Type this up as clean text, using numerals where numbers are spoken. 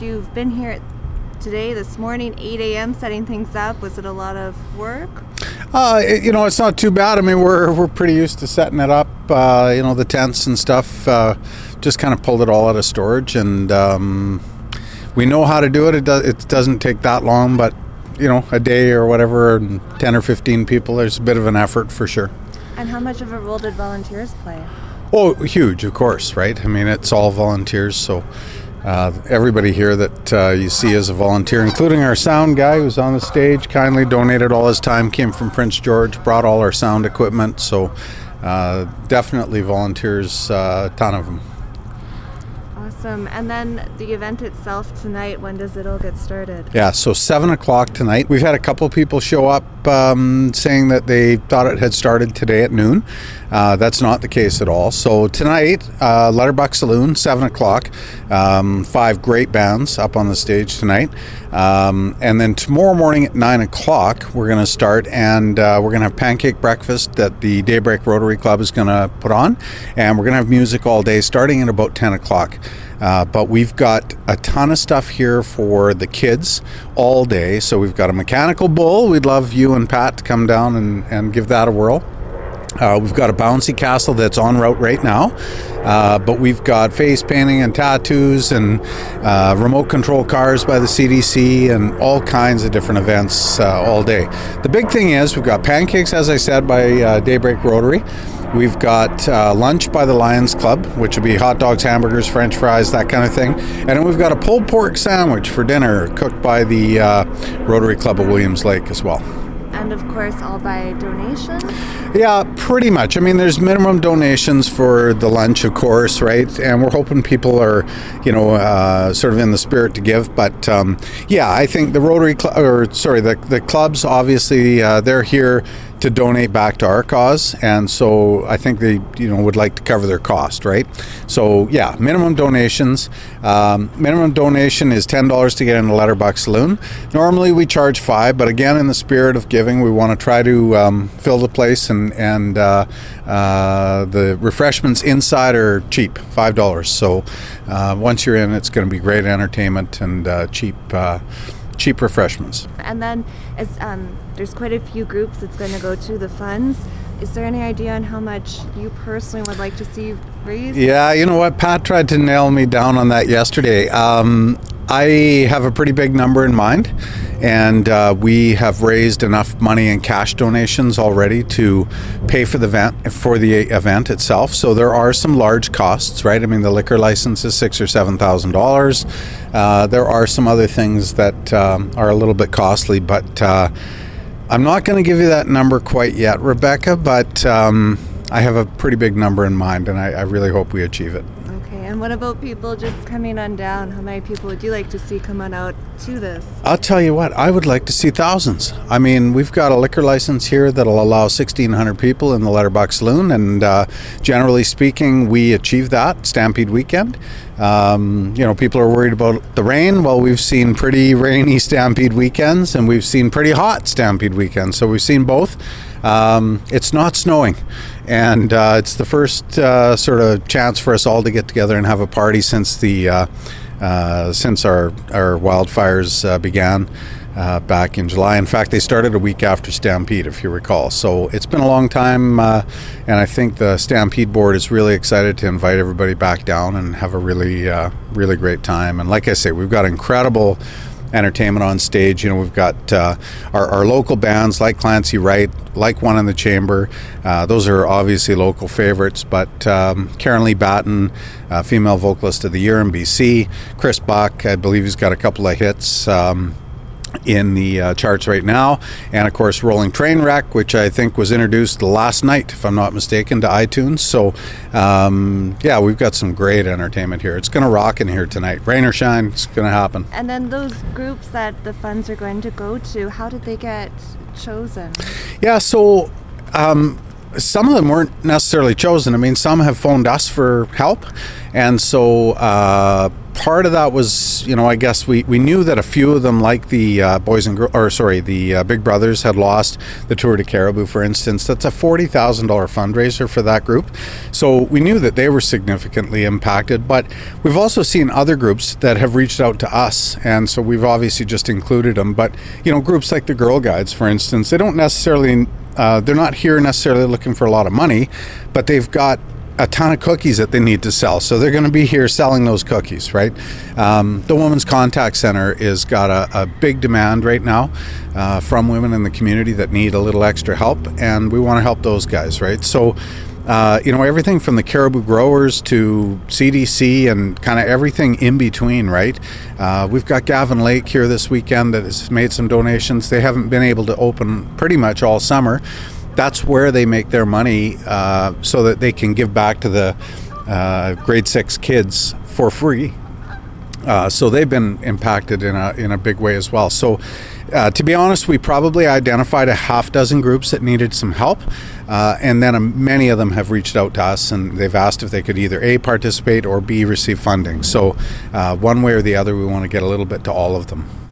You've been here today, this morning, 8 a.m. setting things up. Was it a lot of work? It's not too bad. I mean, we're pretty used to setting it up. The tents and stuff. Just kind of pulled it all out of storage, and we know how to do it. It doesn't take that long, but a day or whatever, and 10 or 15 people, there's a bit of an effort for sure. And how much of a role did volunteers play? Oh, huge, of course, right? I mean, it's all volunteers, so everybody here that you see is a volunteer, including our sound guy who's on the stage, kindly donated all his time, came from Prince George, brought all our sound equipment, so definitely volunteers, a ton of them. Awesome. And then the event itself tonight, when does it all get started? Yeah, so 7 o'clock tonight. We've had a couple of people show up saying that they thought it had started today at noon. That's not the case at all. So tonight, Letterbuck Saloon, 7 o'clock. 5 great bands up on the stage tonight. And then tomorrow morning at 9 o'clock, we're going to start, and we're going to have pancake breakfast that the Daybreak Rotary Club is going to put on. And we're going to have music all day, starting at about 10 o'clock. But we've got a ton of stuff here for the kids all day. So we've got a mechanical bull. We'd love you and Pat to come down and give that a whirl. We've got a bouncy castle that's en route right now, but we've got face painting and tattoos and remote control cars by the CDC and all kinds of different events all day. The big thing is we've got pancakes, as I said, by Daybreak Rotary. We've got lunch by the Lions Club, which will be hot dogs, hamburgers, French fries, that kind of thing. And then we've got a pulled pork sandwich for dinner cooked by the Rotary Club of Williams Lake as well. And of course, all by donation? Yeah, pretty much. I mean, there's minimum donations for the lunch, of course, right? And we're hoping people are, sort of in the spirit to give. But I think the Rotary the clubs, obviously, they're here to donate back to our cause, and so I think they would like to cover their cost, right? So yeah, minimum donations. Minimum donation is $10 to get in the Letterbuck Saloon. Normally we charge $5, but again, in the spirit of giving, we want to try to fill the place, and the refreshments inside are cheap, $5. So once you're in, it's going to be great entertainment and cheap refreshments. And then there's quite a few groups that's going to go to the funds. Is there any idea on how much you personally would like to see raised? Yeah, you know what? Pat tried to nail me down on that yesterday. I have a pretty big number in mind, and we have raised enough money in cash donations already to pay for the event itself. So there are some large costs, right? I mean, the liquor license is $6,000 or $7,000. There are some other things that are a little bit costly, but I'm not going to give you that number quite yet, Rebecca, but I have a pretty big number in mind, and I really hope we achieve it. Okay, and what about people just coming on down? How many people would you like to see come on out to this? I'll tell you what, I would like to see thousands. I mean, we've got a liquor license here that'll allow 1,600 people in the Letterbuck Saloon, and generally speaking, we achieve that Stampede weekend. People are worried about the rain. Well, we've seen pretty rainy Stampede weekends, and we've seen pretty hot Stampede weekends. So we've seen both. It's not snowing, and it's the first sort of chance for us all to get together and have a party since our wildfires began back in July. In fact, they started a week after Stampede, if you recall. So it's been a long time, and I think the Stampede board is really excited to invite everybody back down and have a really, really great time. And like I say, we've got incredible entertainment on stage. We've got our local bands like Clancy Wright, like One in the Chamber. Those are obviously local favorites, but Karen Lee Batten, female vocalist of the year in BC. Chris Buck, I believe he's got a couple of hits in the charts right now, and of course Rolling Trainwreck, which I think was introduced last night, if I'm not mistaken, to iTunes. So we've got some great entertainment here. It's going to rock in here tonight, rain or shine, it's going to happen. And then those groups that the funds are going to go to, how did they get chosen? Yeah, so some of them weren't necessarily chosen. I mean, some have phoned us for help, and so part of that was, I guess we knew that a few of them, like the the Big Brothers, had lost the Tour de Caribou, for instance. That's a $40,000 fundraiser for that group. So we knew that they were significantly impacted, but we've also seen other groups that have reached out to us, and so we've obviously just included them. But, groups like the Girl Guides, for instance, they don't necessarily, they're not here necessarily looking for a lot of money, but they've got a ton of cookies that they need to sell, so they're going to be here selling those cookies, right? The Women's Contact Center is got a big demand right now from women in the community that need a little extra help, and we want to help those guys, right? So everything from the caribou growers to CDC and kind of everything in between, right? We've got Gavin Lake here this weekend that has made some donations. They haven't been able to open pretty much all summer. That's where they make their money so that they can give back to the grade 6 kids for free. So they've been impacted in a big way as well. So to be honest, we probably identified a half dozen groups that needed some help. And then many of them have reached out to us, and they've asked if they could either A, participate, or B, receive funding. So one way or the other, we want to get a little bit to all of them.